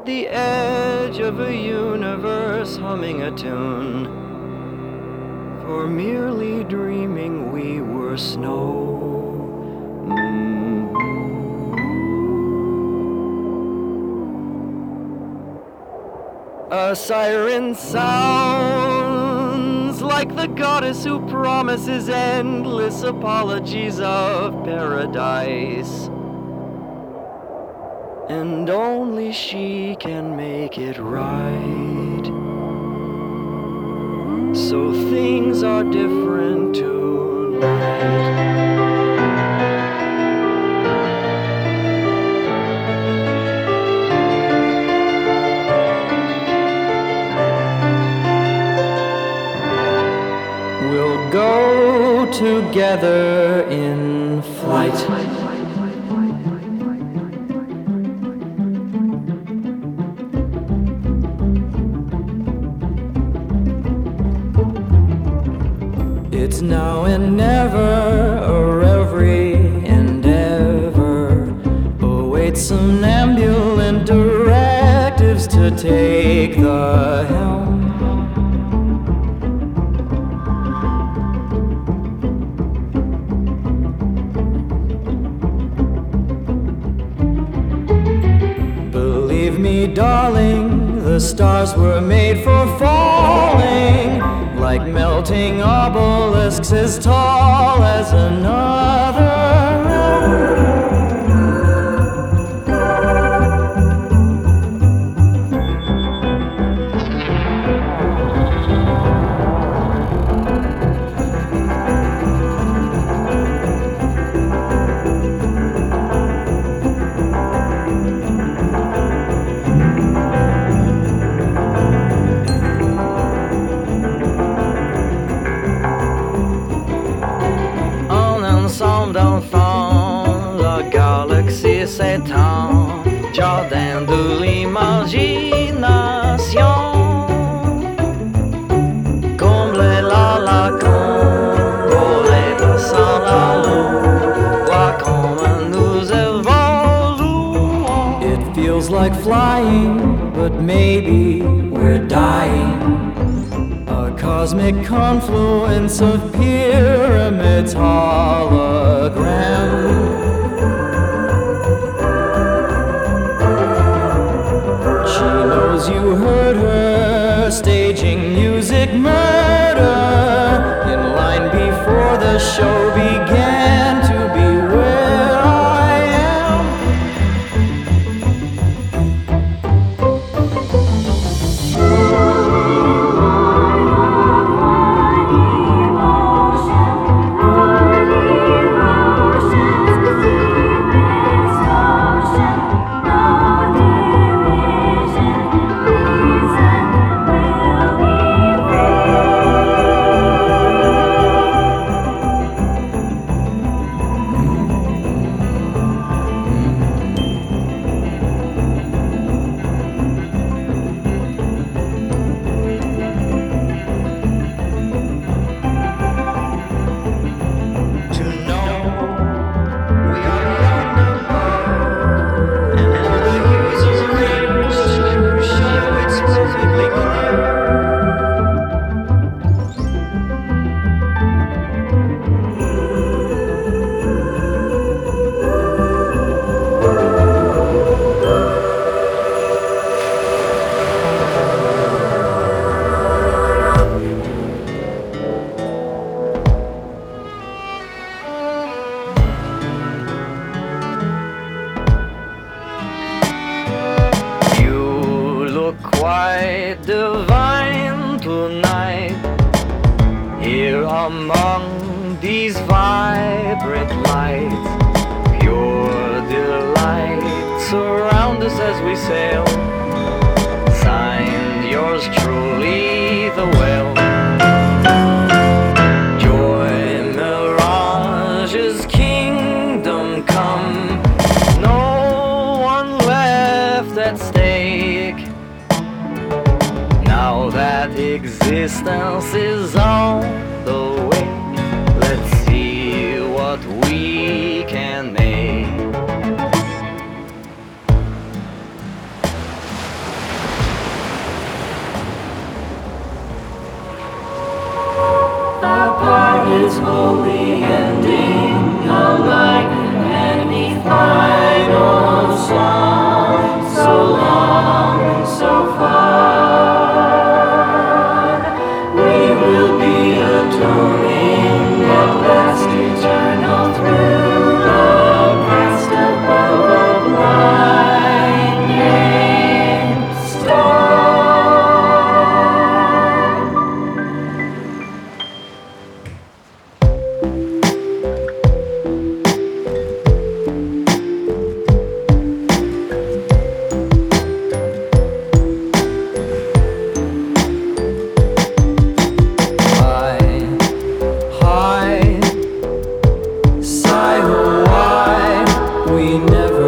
the edge of a universe humming a tune. For merely dreaming we were snow. A siren sounds like the goddess who promises endless apologies of paradise. And only she can make it right. So things are different tonight. We'll go together in flight. It's now and never, or every endeavor awaits somnambulant directives to take the helm. Believe me, darling, the stars were made for falling, like melting obelisks as tall as another. D'enfants, la galaxie s'étend, jardin de l'imagination. Comblez la lacune, voler sans la lune, voir comme nous évoluons. It feels like flying, but maybe we're dying. A cosmic confluence of pyramids hologram. She knows you heard her staging music murder in line before the show began to be where I am. Quite divine tonight, here among these vibrant lights. Pure delight surround us as we sail. Signed, yours truly, the whale. Joy mirages, kingdom come. No one left at stake. Now that existence is on the way, let's see what we can make. never